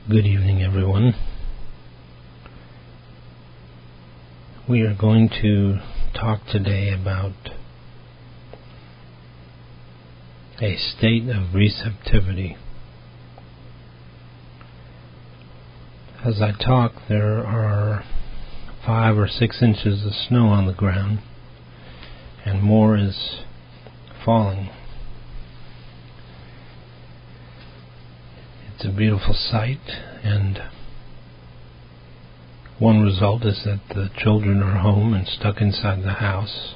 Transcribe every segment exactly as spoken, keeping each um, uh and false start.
Good evening, everyone. We are going to talk today about a state of receptivity. As I talk, there are five or six inches of snow on the ground, and more is falling. It's a beautiful sight, and one result is that the children are home and stuck inside the house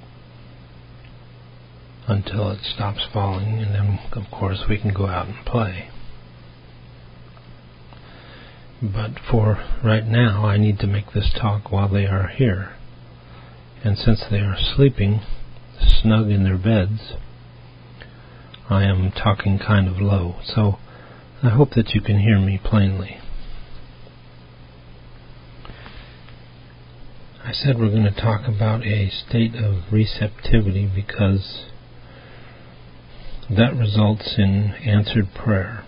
until it stops falling, and then, of course, we can go out and play. But for right now, I need to make this talk while they are here. And since they are sleeping snug in their beds, I am talking kind of low. So I hope that you can hear me plainly. I said we're going to talk about a state of receptivity because that results in answered prayer.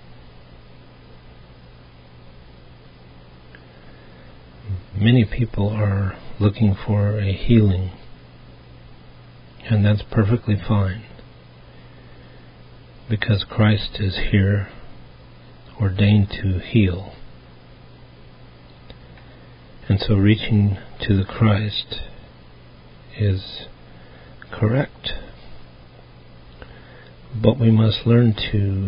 Many people are looking for a healing, and that's perfectly fine, because Christ is here ordained to heal. And so reaching to the Christ is correct. But we must learn to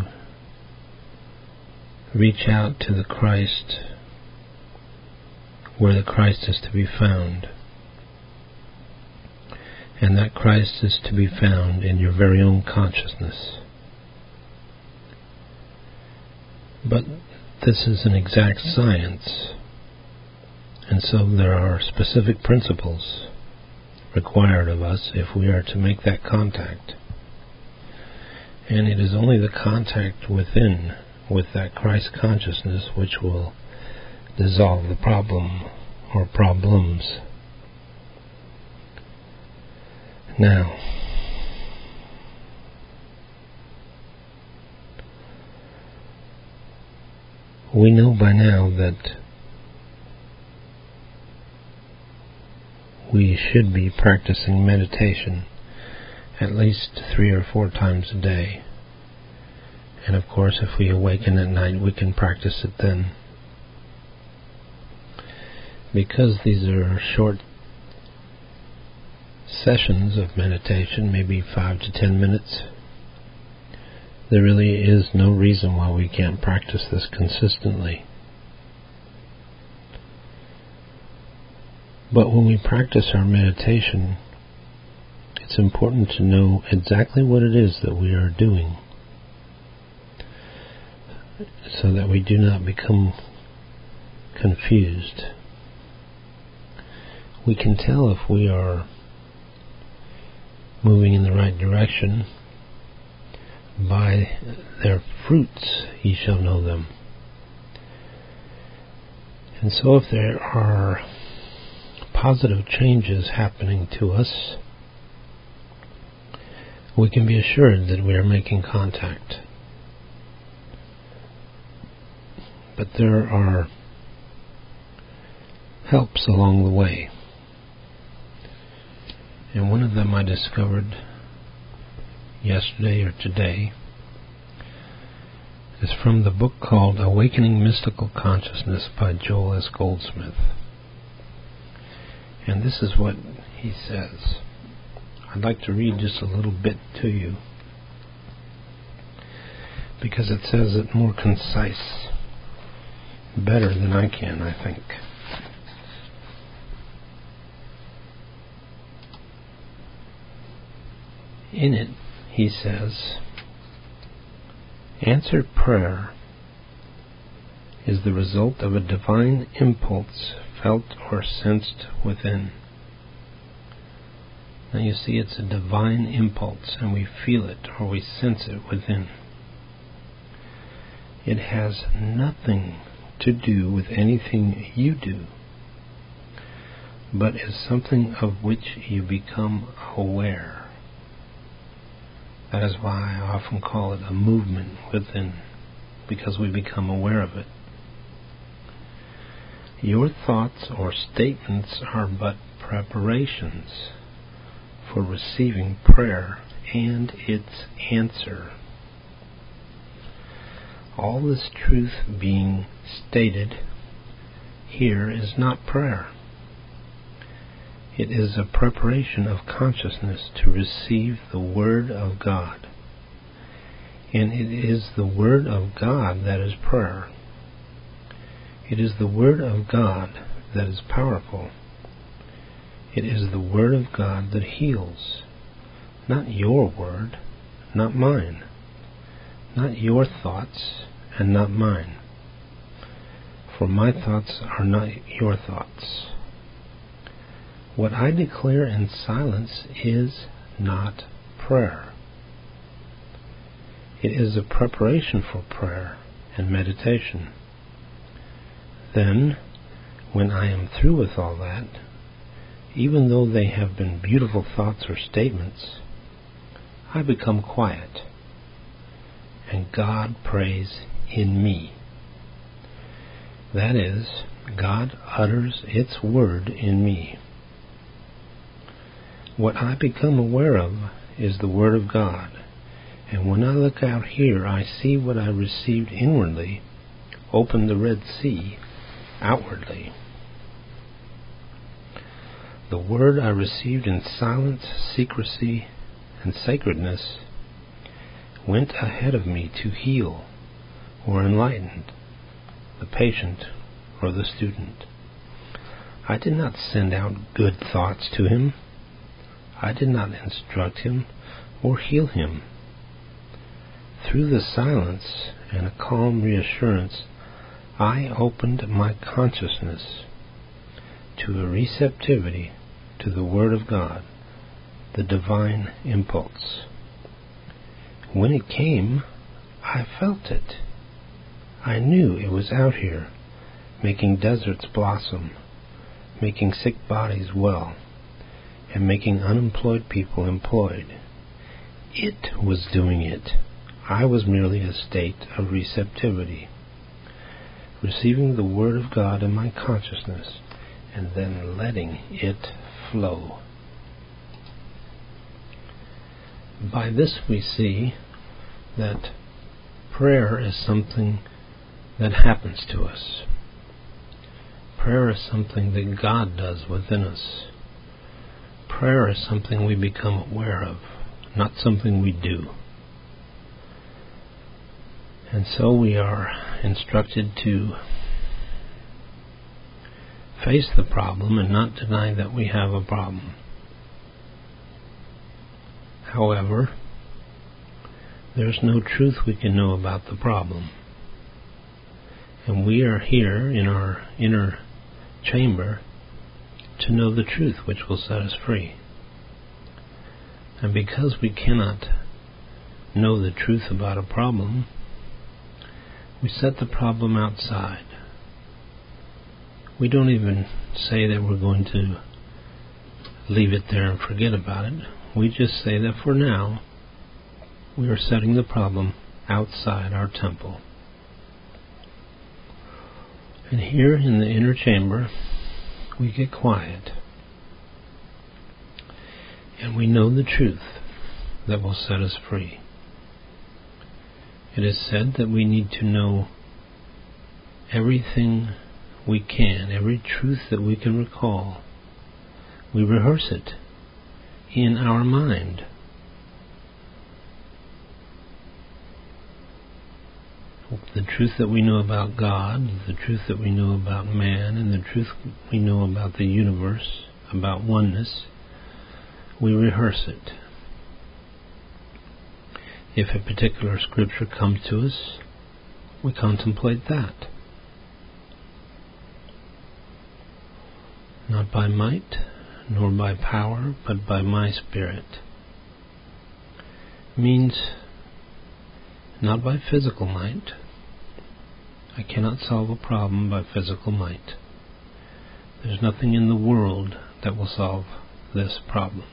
reach out to the Christ where the Christ is to be found. And that Christ is to be found in your very own consciousness. But this is an exact science, and so there are specific principles required of us if we are to make that contact. And it is only the contact within with that Christ consciousness which will dissolve the problem or problems. Now, we know by now that we should be practicing meditation at least three or four times a day. And of course, if we awaken at night, we can practice it then. Because these are short sessions of meditation, maybe five to ten minutes, there really is no reason why we can't practice this consistently. But when we practice our meditation, it's important to know exactly what it is that we are doing, so that we do not become confused. We can tell if we are moving in the right direction. By their fruits ye shall know them. And so if there are positive changes happening to us, we can be assured that we are making contact. But there are helps along the way. And one of them I discovered yesterday or today is from the book called Awakening Mystical Consciousness by Joel S. Goldsmith. And this is what he says. I'd like to read just a little bit to you, because it says it more concise, better than I can, I think. In it, he says, answered prayer is the result of a divine impulse felt or sensed within. Now you see, it's a divine impulse, and we feel it or we sense it within. It has nothing to do with anything you do, but is something of which you become aware. That is why I often call it a movement within, because we become aware of it. Your thoughts or statements are but preparations for receiving prayer and its answer. All this truth being stated here is not prayer. It is a preparation of consciousness to receive the Word of God. And it is the Word of God that is prayer. It is the Word of God that is powerful. It is the Word of God that heals. Not your word, not mine. Not your thoughts, and not mine. For my thoughts are not your thoughts. What I declare in silence is not prayer. It is a preparation for prayer and meditation. Then, when I am through with all that, even though they have been beautiful thoughts or statements, I become quiet, and God prays in me. That is, God utters its word in me. What I become aware of is the Word of God, and when I look out here, I see what I received inwardly open the Red Sea outwardly. The word I received in silence, secrecy, and sacredness went ahead of me to heal or enlighten the patient or the student. I did not send out good thoughts to him. I did not instruct him or heal him. Through the silence and a calm reassurance, I opened my consciousness to a receptivity to the Word of God, the divine impulse. When it came, I felt it. I knew it was out here, making deserts blossom, making sick bodies well, and making unemployed people employed. It was doing it. I was merely a state of receptivity, receiving the Word of God in my consciousness, and then letting it flow. By this we see that prayer is something that happens to us. Prayer is something that God does within us. Prayer is something we become aware of, not something we do. And so we are instructed to face the problem and not deny that we have a problem. However, there's no truth we can know about the problem. And we are here in our inner chamber to know the truth which will set us free. And because we cannot know the truth about a problem, we set the problem outside. We don't even say that we're going to leave it there and forget about it. We just say that for now, we are setting the problem outside our temple. And here in the inner chamber, we get quiet. And we know the truth that will set us free. It is said that we need to know everything we can, every truth that we can recall. We rehearse it in our mind. The truth that we know about God, the truth that we know about man, and the truth we know about the universe, about oneness, we rehearse it. If a particular scripture comes to us, we contemplate that. Not by might, nor by power, but by my Spirit. Means not by physical might. I cannot solve a problem by physical might. There's nothing in the world that will solve this problem.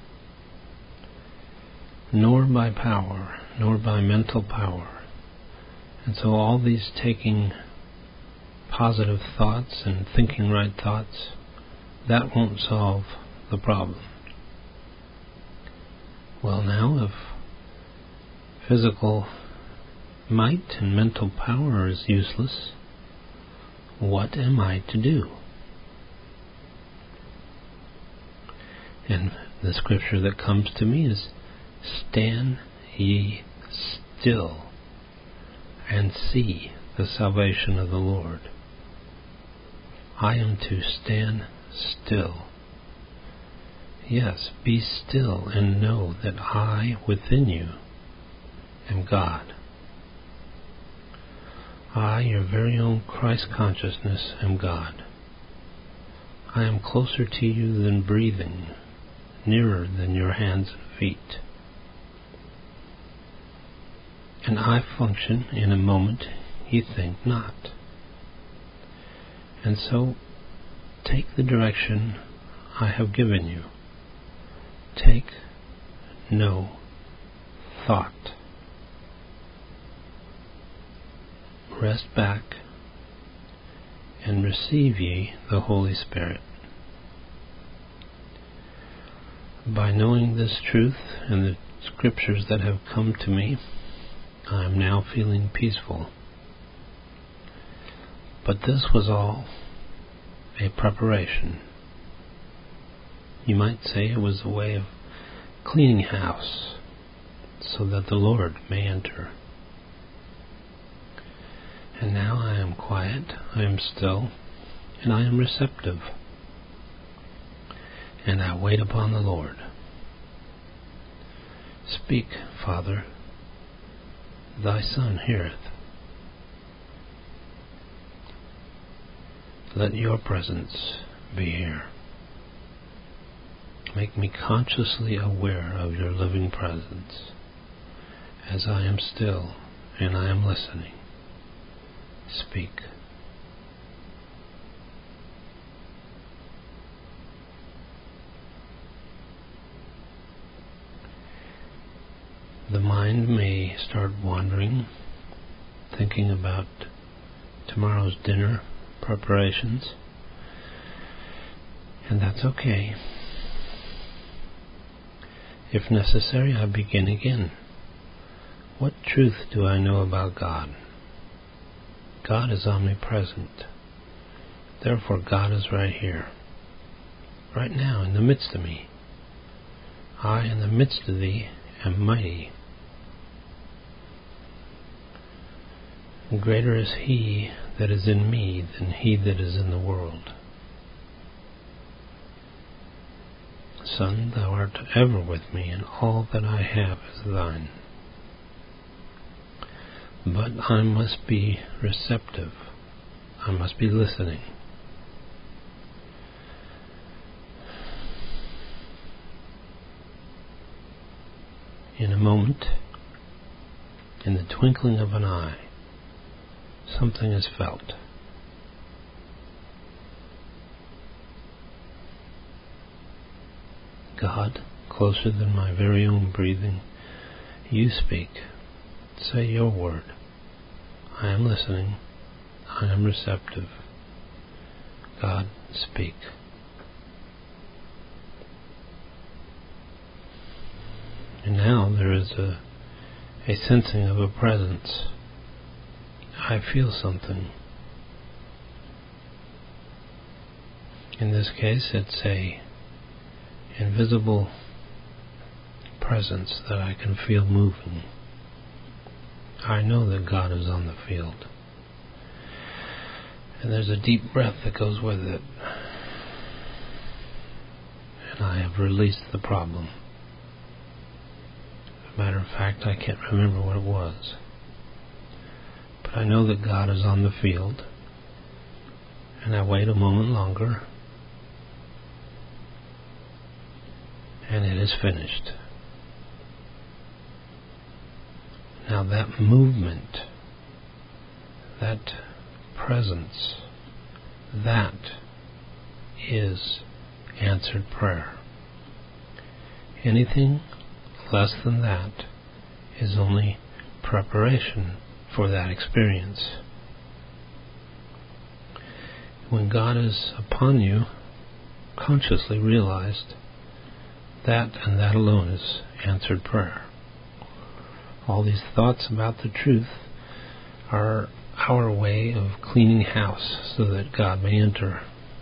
Nor by power, nor by mental power. And so all these taking positive thoughts and thinking right thoughts, that won't solve the problem. Well, now, if physical might and mental power is useless, what am I to do? And the scripture that comes to me is, stand ye still and see the salvation of the Lord. I am to stand still. Yes, be still and know that I within you am God. I, your very own Christ consciousness, am God. I am closer to you than breathing, nearer than your hands and feet. And I function in a moment you think not. And so, take the direction I have given you. Take no thought. Rest back and receive ye the Holy Spirit. By knowing this truth and the scriptures that have come to me, I am now feeling peaceful. But this was all a preparation. You might say it was a way of cleaning house so that the Lord may enter. And now I am quiet, I am still, and I am receptive. And I wait upon the Lord. Speak, Father, thy Son heareth. Let your presence be here. Make me consciously aware of your living presence as I am still and I am listening. Speak. The mind may start wandering, thinking about tomorrow's dinner preparations, and that's okay. If necessary, I begin again. What truth do I know about God? God is omnipresent. Therefore, God is right here, right now, in the midst of me. I, in the midst of thee, am mighty. Greater is he that is in me than he that is in the world. Son, thou art ever with me, and all that I have is thine. But I must be receptive. I must be listening. In a moment, in the twinkling of an eye, something is felt. God, closer than my very own breathing, you speak. Say your word. I am listening. I am receptive. God, speak. And now there is a, a sensing of a presence. I feel something. In this case, it's a invisible presence that I can feel moving. I know that God is on the field. And there's a deep breath that goes with it. And I have released the problem. As a matter of fact, I can't remember what it was. But I know that God is on the field. And I wait a moment longer. And it is finished. Now that movement, that presence, that is answered prayer. Anything less than that is only preparation for that experience. when God is upon you, consciously realized, that and that alone is answered prayer. All these thoughts about the truth are our way of cleaning house so that God may enter.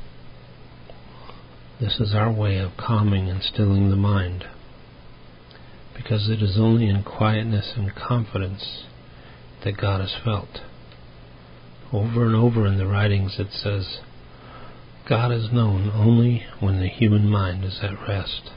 This is our way of calming and stilling the mind, because it is only in quietness and confidence that God is felt. Over and over in the writings it says, God is known only when the human mind is at rest.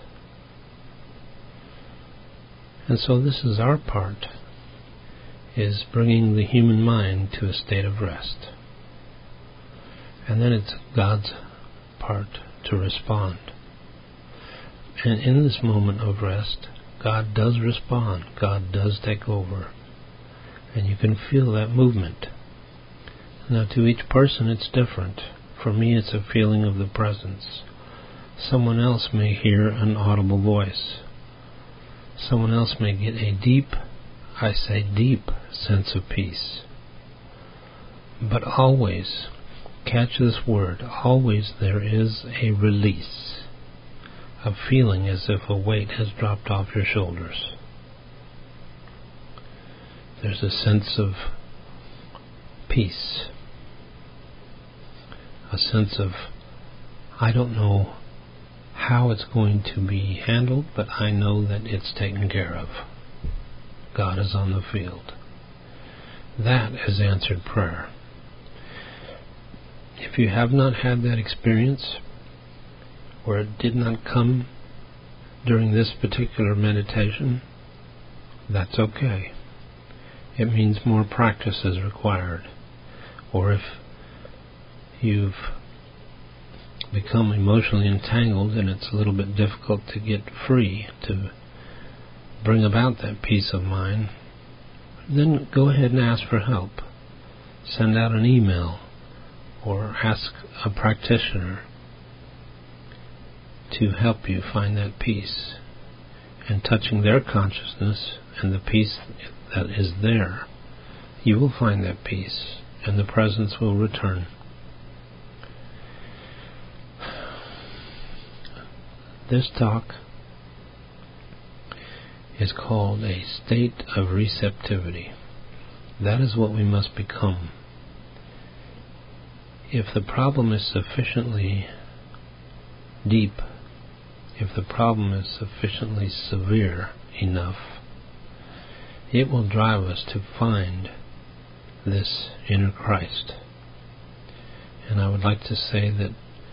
And so this is our part, is bringing the human mind to a state of rest. And then it's God's part to respond. And in this moment of rest, God does respond. God does take over. And you can feel that movement. Now, to each person it's different. For me, it's a feeling of the presence. Someone else may hear an audible voice. Someone else may get a deep, I say deep, sense of peace. But always, catch this word, always there is a release, a feeling as if a weight has dropped off your shoulders. There's a sense of peace, a sense of, I don't know how it's going to be handled, but I know that it's taken care of. God is on the field. That is answered prayer. If you have not had that experience, or it did not come during this particular meditation, that's okay. It means more practice is required. Or if you've become emotionally entangled and it's a little bit difficult to get free, to bring about that peace of mind, then go ahead and ask for help. Send out an email or ask a practitioner to help you find that peace. And touching their consciousness and the peace that is there, you will find that peace and the presence will return. This talk is called a state of receptivity. That is what we must become. If the problem is sufficiently deep, if the problem is sufficiently severe enough, it will drive us to find this inner Christ. And I would like to say that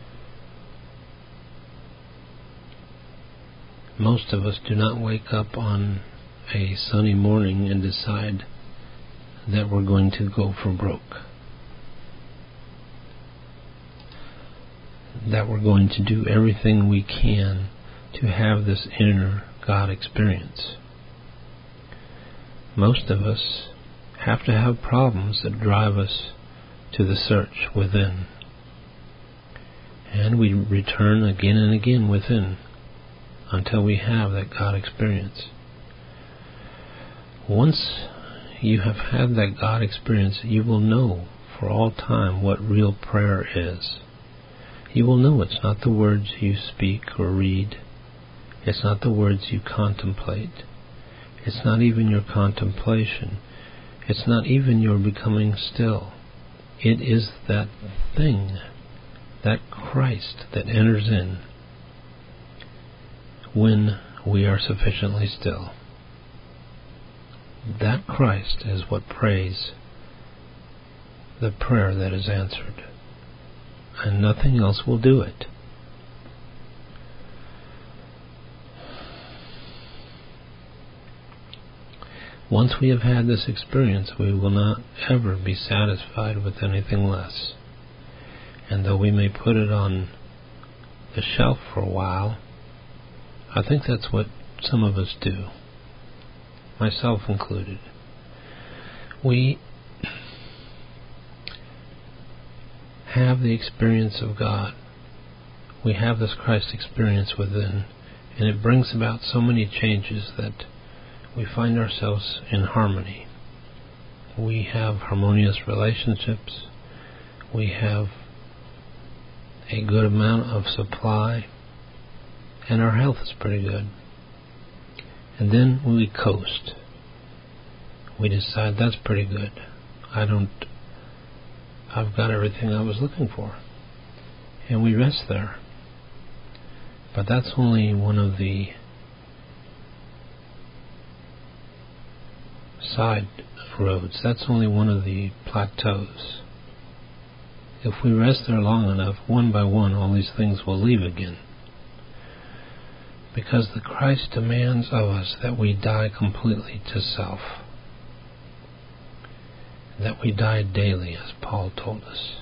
most of us do not wake up on a sunny morning and decide that we're going to go for broke, that we're going to do everything we can to have this inner God experience. Most of us have to have problems that drive us to the search within. And we return again and again within until we have that God experience. Once you have had that God experience, you will know for all time what real prayer is. You will know it's not the words you speak or read. It's not the words you contemplate. It's not even your contemplation. It's not even your becoming still. It is that thing, that Christ that enters in when we are sufficiently still. That Christ is what prays the prayer that is answered, and nothing else will do it. Once we have had this experience, we will not ever be satisfied with anything less. And though we may put it on the shelf for a while, I think that's what some of us do, myself included. We have the experience of God. We have this Christ experience within, and it brings about so many changes that we find ourselves in harmony. We have harmonious relationships. We have a good amount of supply, and our health is pretty good. And then we coast. We decide that's pretty good. I don't, I've got everything I was looking for. And we rest there. But that's only one of the side roads. That's only one of the plateaus. If we rest there long enough, one by one, all these things will leave again. Because the Christ demands of us that we die completely to self. That we die daily, as Paul told us.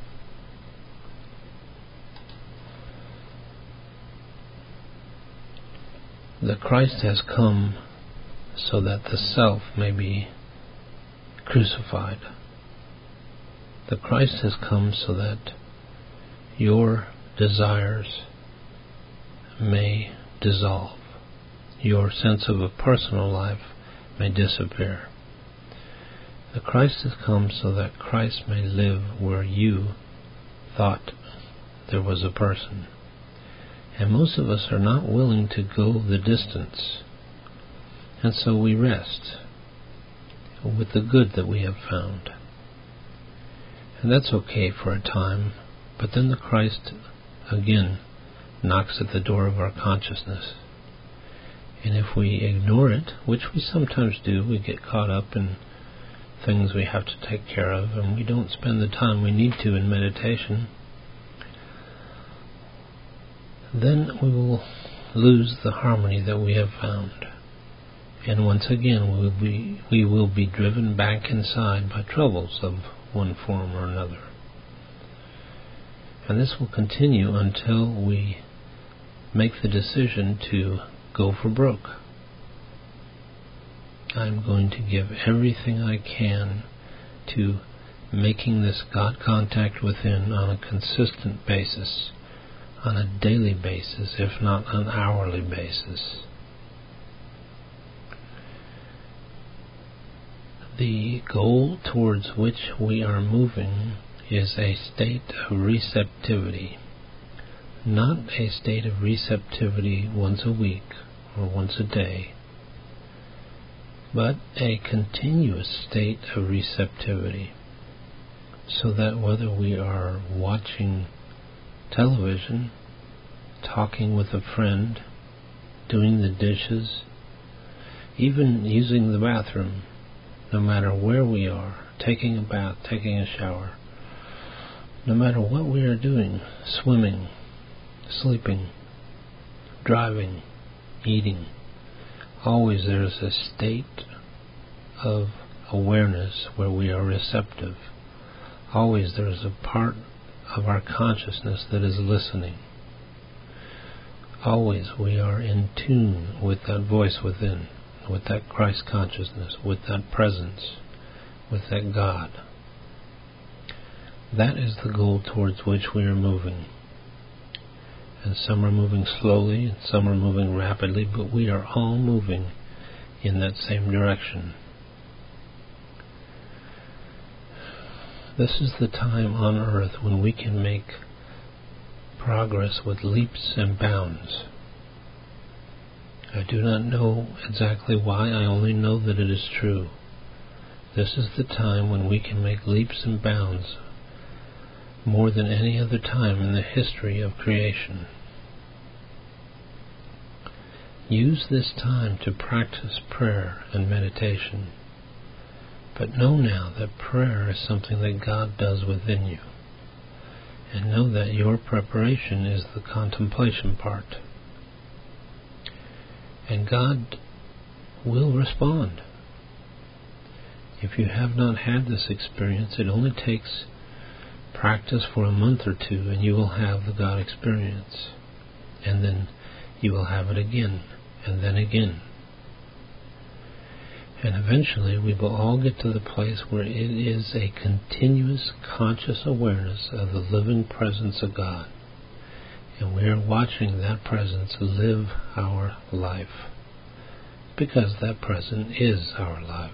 The Christ has come so that the self may be crucified. The Christ has come so that your desires may dissolve. Your sense of a personal life may disappear. The Christ has come so that Christ may live where you thought there was a person. And most of us are not willing to go the distance. And so we rest with the good that we have found. And that's okay for a time, but then the Christ again knocks at the door of our consciousness. And if we ignore it, which we sometimes do, we get caught up in things we have to take care of, and we don't spend the time we need to in meditation, then we will lose the harmony that we have found. And once again, we will be, we will be driven back inside by troubles of one form or another. And this will continue until we make the decision to go for broke. I'm going to give everything I can to making this God contact within on a consistent basis, on a daily basis, if not an hourly basis. The goal towards which we are moving is a state of receptivity, not a state of receptivity once a week or once a day, but a continuous state of receptivity, so that whether we are watching television, talking with a friend, doing the dishes, even using the bathroom, no matter where we are, taking a bath, taking a shower, no matter what we are doing, swimming, sleeping, driving, eating, always there is a state of awareness where we are receptive. Always there is a part of our consciousness that is listening. Always we are in tune with that voice within, with that Christ consciousness, with that presence, with that God. That is the goal towards which we are moving. And some are moving slowly, and some are moving rapidly, but we are all moving in that same direction. This is the time on earth when we can make progress with leaps and bounds. I do not know exactly why, I only know that it is true. This is the time when we can make leaps and bounds more than any other time in the history of creation. Use this time to practice prayer and meditation, but know now that prayer is something that God does within you, and know that your preparation is the contemplation part. And God will respond. If you have not had this experience, it only takes practice for a month or two and you will have the God experience. And then you will have it again, and then again. And eventually we will all get to the place where it is a continuous conscious awareness of the living presence of God. And we are watching that presence live our life, because that presence is our life.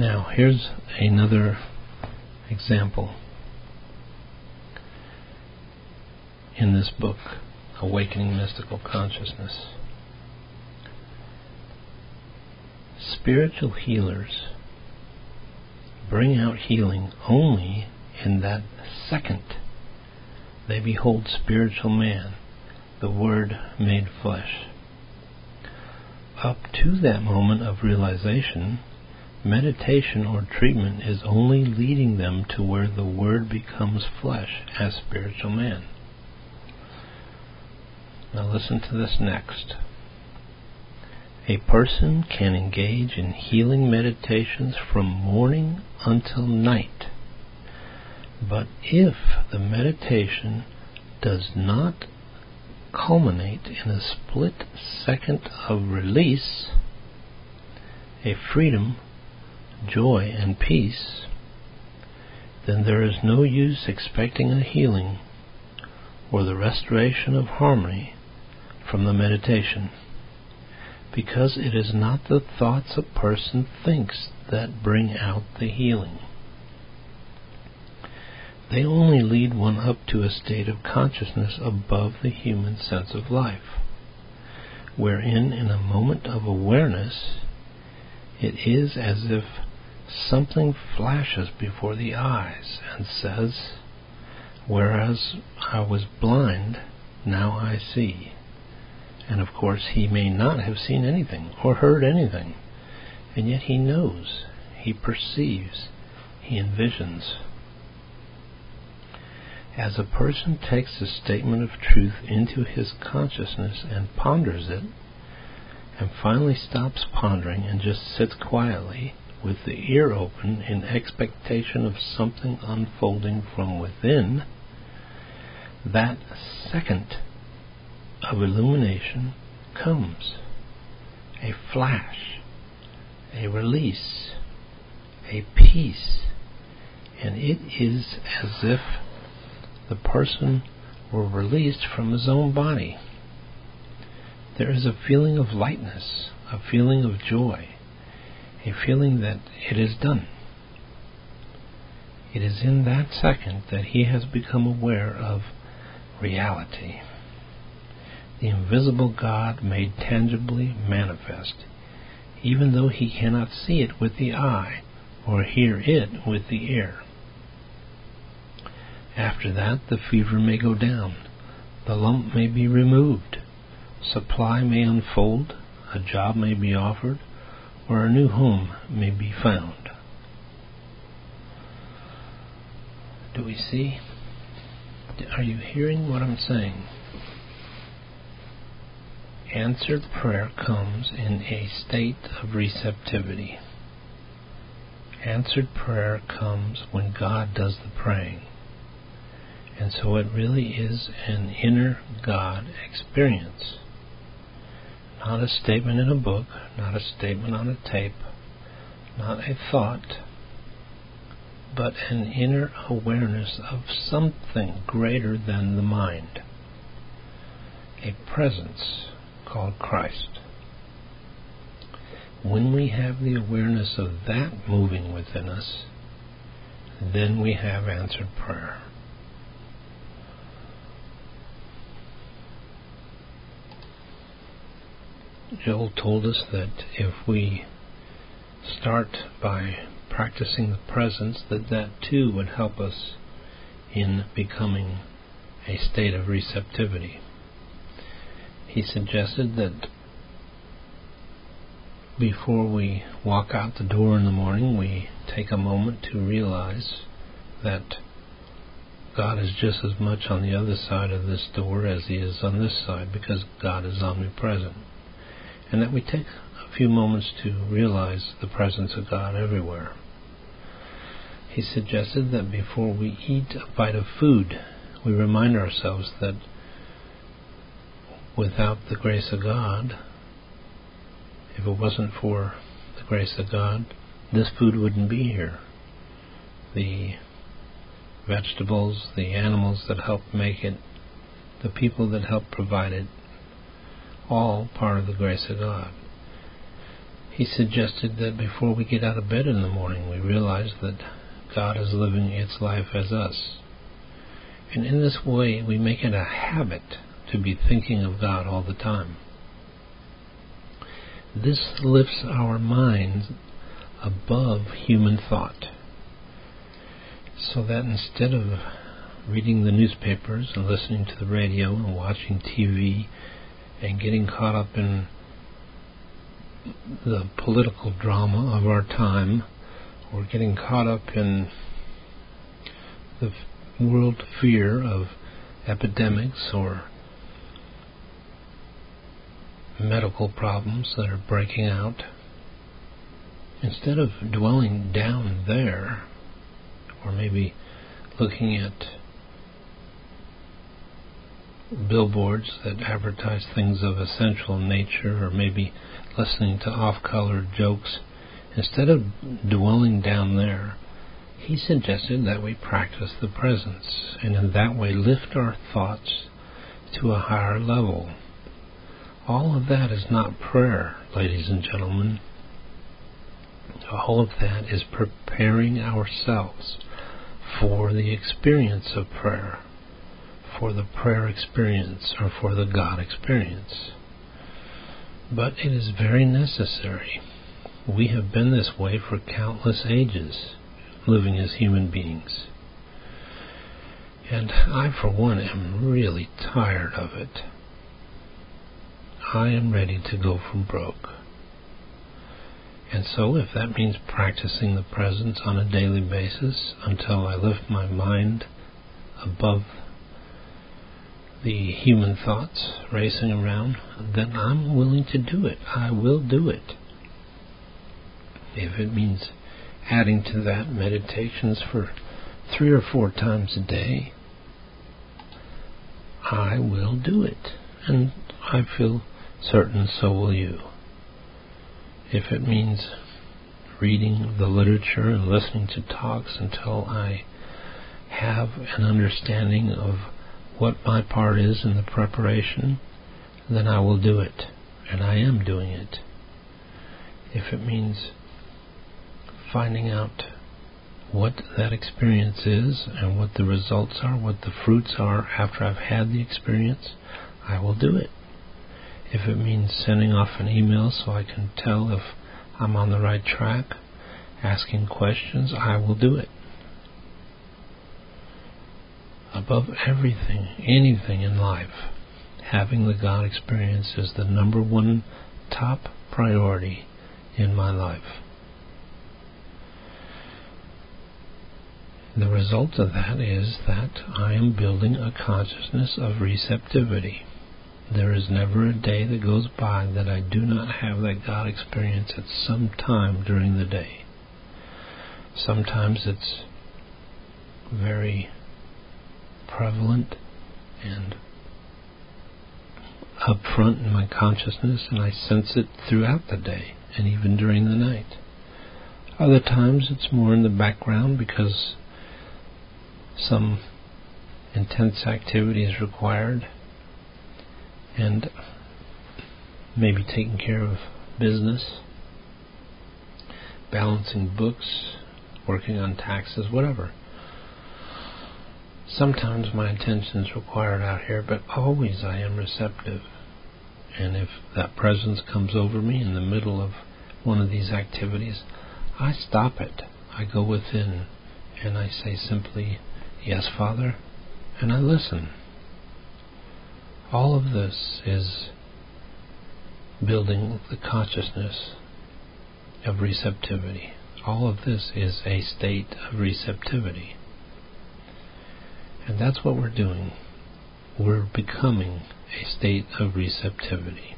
Now, here's another example in this book, Awakening Mystical Consciousness. Spiritual healers bring out healing only in that second they behold spiritual man, the Word made flesh. Up to that moment of realization, meditation or treatment is only leading them to where the Word becomes flesh as spiritual man. Now listen to this next. A person can engage in healing meditations from morning until night, but if the meditation does not culminate in a split second of release, a freedom, joy, and peace, then there is no use expecting a healing or the restoration of harmony from the meditation, because it is not the thoughts a person thinks that bring out the healing. They only lead one up to a state of consciousness above the human sense of life, wherein in a moment of awareness it is as if something flashes before the eyes and says, "Whereas I was blind, now I see." And of course he may not have seen anything or heard anything, and yet he knows, he perceives, he envisions. As a person takes a statement of truth into his consciousness and ponders it, and finally stops pondering and just sits quietly with the ear open in expectation of something unfolding from within, that second of illumination comes. A flash, a release, a peace, and it is as if the person were released from his own body. There is a feeling of lightness, a feeling of joy, a feeling that it is done. It is in that second that he has become aware of reality, the invisible God made tangibly manifest, even though he cannot see it with the eye or hear it with the ear. After that, the fever may go down, the lump may be removed, supply may unfold, a job may be offered, or a new home may be found. Do we see? Are you hearing what I'm saying? Answered prayer comes in a state of receptivity. Answered prayer comes when God does the praying. And so it really is an inner God experience. Not a statement in a book, not a statement on a tape, not a thought, but an inner awareness of something greater than the mind. A presence called Christ. When we have the awareness of that moving within us, then we have answered prayer. Joel told us that if we start by practicing the presence, that that too would help us in becoming a state of receptivity. He suggested that before we walk out the door in the morning, we take a moment to realize that God is just as much on the other side of this door as he is on this side, because God is omnipresent. And that we take a few moments to realize the presence of God everywhere. He suggested that before we eat a bite of food, we remind ourselves that without the grace of God, if it wasn't for the grace of God, this food wouldn't be here. The vegetables, the animals that help make it, the people that help provide it, all part of the grace of God. he suggested that before we get out of bed in the morning, we realize that God is living its life as us. And in this way, we make it a habit to be thinking of God all the time. This lifts our minds above human thought, so that instead of reading the newspapers and listening to the radio and watching T V and getting caught up in the political drama of our time, or getting caught up in the world fear of epidemics or medical problems that are breaking out, instead of dwelling down there, or maybe looking at billboards that advertise things of essential nature, or maybe listening to off-color jokes, instead of dwelling down there, he suggested that we practice the presence, and in that way lift our thoughts to a higher level. All of that is not prayer, ladies and gentlemen. All of that is preparing ourselves for the experience of prayer, for the prayer experience, or for the God experience. But it is very necessary. We have been this way for countless ages, living as human beings. And I, for one, am really tired of it. I am ready to go from broke. And so if that means practicing the presence on a daily basis until I lift my mind above the human thoughts racing around, then I'm willing to do it. I will do it. If it means adding to that meditations for three or four times a day, I will do it. And I feel certain so will you. If it means reading the literature and listening to talks until I have an understanding of what my part is in the preparation, then I will do it. And I am doing it. If it means finding out what that experience is and what the results are, what the fruits are after I've had the experience, I will do it. If it means sending off an email so I can tell if I'm on the right track, asking questions, I will do it. Above everything, anything in life, having the God experience is the number one top priority in my life. The result of that is that I am building a consciousness of receptivity. There is never a day that goes by that I do not have that God experience at some time during the day. Sometimes it's very prevalent and upfront in my consciousness, and I sense it throughout the day and even during the night. Other times it's more in the background because some intense activity is required, and maybe taking care of business, balancing books, working on taxes, whatever. Sometimes my attention is required out here, but always I am receptive. And if that presence comes over me in the middle of one of these activities, I stop it. I go within and I say simply, "Yes, Father," and I listen. All of this is building the consciousness of receptivity. All of this is a state of receptivity. And that's what we're doing. We're becoming a state of receptivity,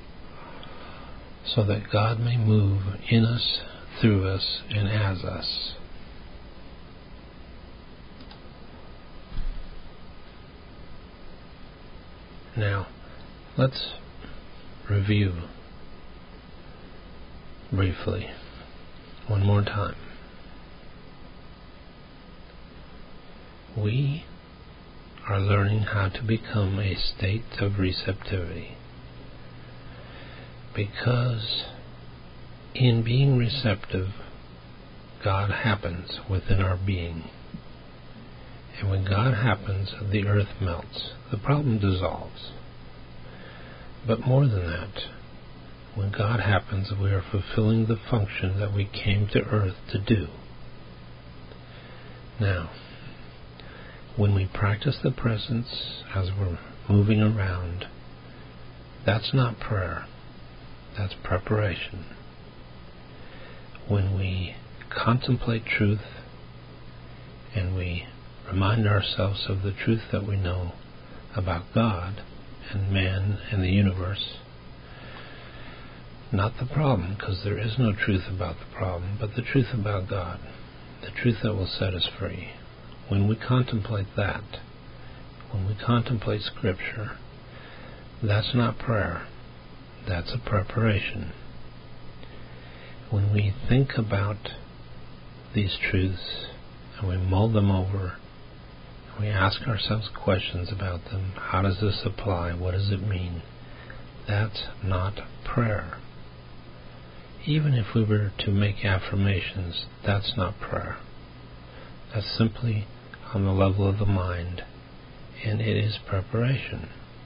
so that God may move in us, through us, and as us. Now, let's review briefly one more time. We are learning how to become a state of receptivity because In being receptive, God happens within our being. And when God happens, the earth melts. The problem dissolves. But more than that, when God happens, we are fulfilling the function that we came to earth to do. Now, when we practice the presence as we're moving around, that's not prayer. That's preparation. When we contemplate truth and we remind ourselves of the truth that we know about God and man and the universe, not the problem, because there is no truth about the problem, but the truth about God, the truth that will set us free. When we contemplate that, when we contemplate Scripture, that's not prayer. That's a preparation. When we think about these truths and we mull them over, and we ask ourselves questions about them, how does this apply? What does it mean? That's not prayer. Even if we were to make affirmations, that's not prayer. That's simply on the level of the mind, and it is preparation.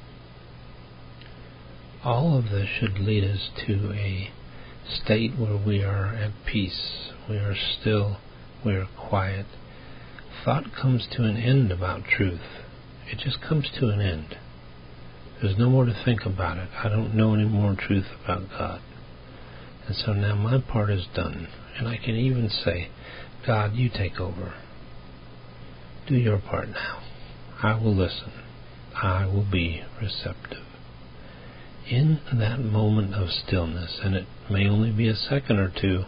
All of this should lead us to a state where we are at peace, we are still, we are quiet. Thought comes to an end about truth. It just comes to an end. There's no more to think about it. I don't know any more truth about God. And so now my part is done. And I can even say, God, you take over. Do your part now. I will listen. I will be receptive. In that moment of stillness, and it may only be a second or two,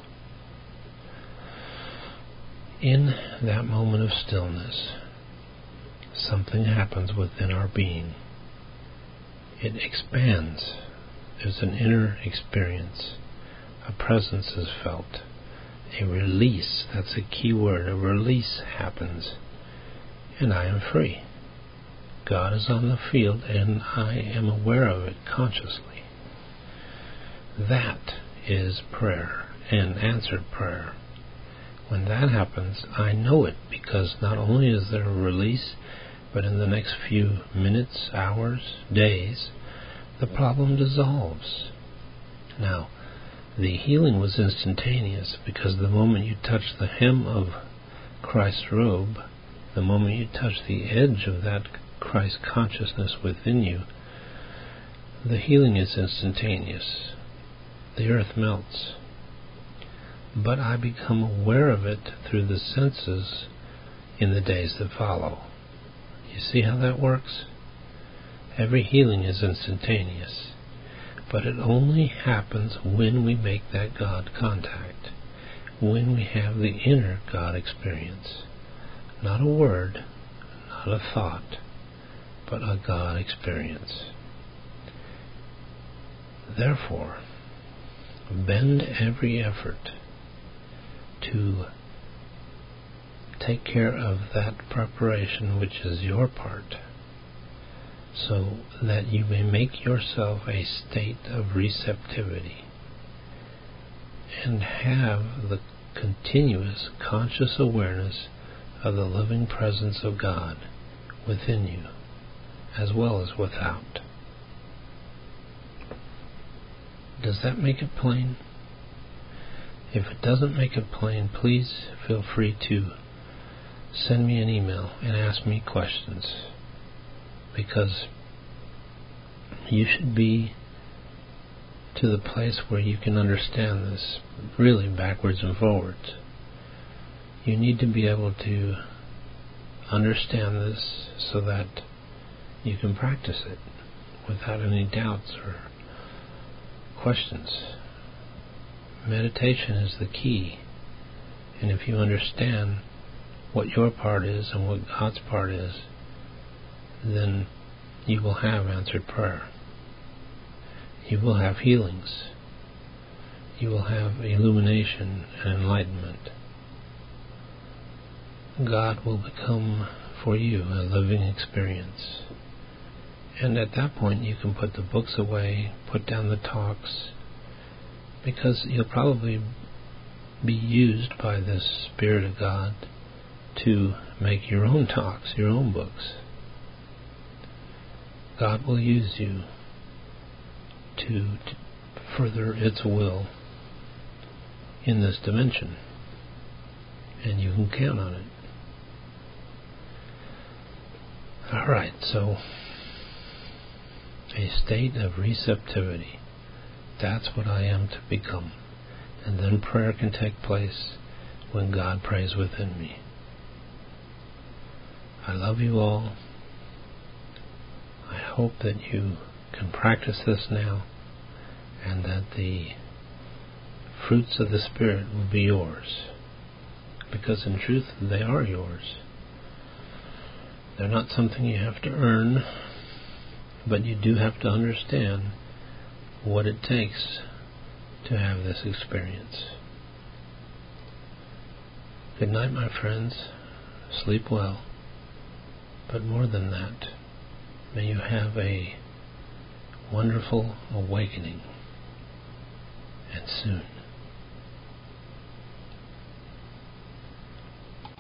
in that moment of stillness, something happens within our being. It expands. There's an inner experience. A presence is felt. A release, that's a key word, a release happens. And I am free. God is on the field, and I am aware of it consciously. That is prayer, and answered prayer. When that happens, I know it, because not only is there a release, but in the next few minutes, hours, days, the problem dissolves. Now, the healing was instantaneous, because the moment you touch the hem of Christ's robe, the moment you touch the edge of that Christ consciousness within you, the healing is instantaneous. The earth melts. But I become aware of it through the senses in the days that follow. You see how that works? Every healing is instantaneous, but it only happens when we make that God contact, when we have the inner God experience. Not a word, not a thought, but a God experience. Therefore, bend every effort to take care of that preparation, which is your part, so that you may make yourself a state of receptivity and have the continuous conscious awareness of the living presence of God within you, as well as without. Does that make it plain? If it doesn't make it plain, please feel free to send me an email and ask me questions, because you should be to the place where you can understand this really backwards and forwards. You need to be able to understand this so that you can practice it without any doubts or questions. Meditation is the key, and if you understand what your part is and what God's part is, then you will have answered prayer. You will have healings. You will have illumination and enlightenment. God will become for you a living experience. And at that point you can put the books away, put down the talks, because you'll probably be used by the Spirit of God to make your own talks, your own books. God will use you to, to further its will in this dimension, and you can count on it. Alright, so a state of receptivity. That's what I am to become. And then prayer can take place when God prays within me. I love you all. I hope that you can practice this now, and that the fruits of the Spirit will be yours. Because in truth, they are yours. They're not something you have to earn, but you do have to understand what it takes to have this experience. Good night, my friends. Sleep well. But more than that, may you have a wonderful awakening, and soon.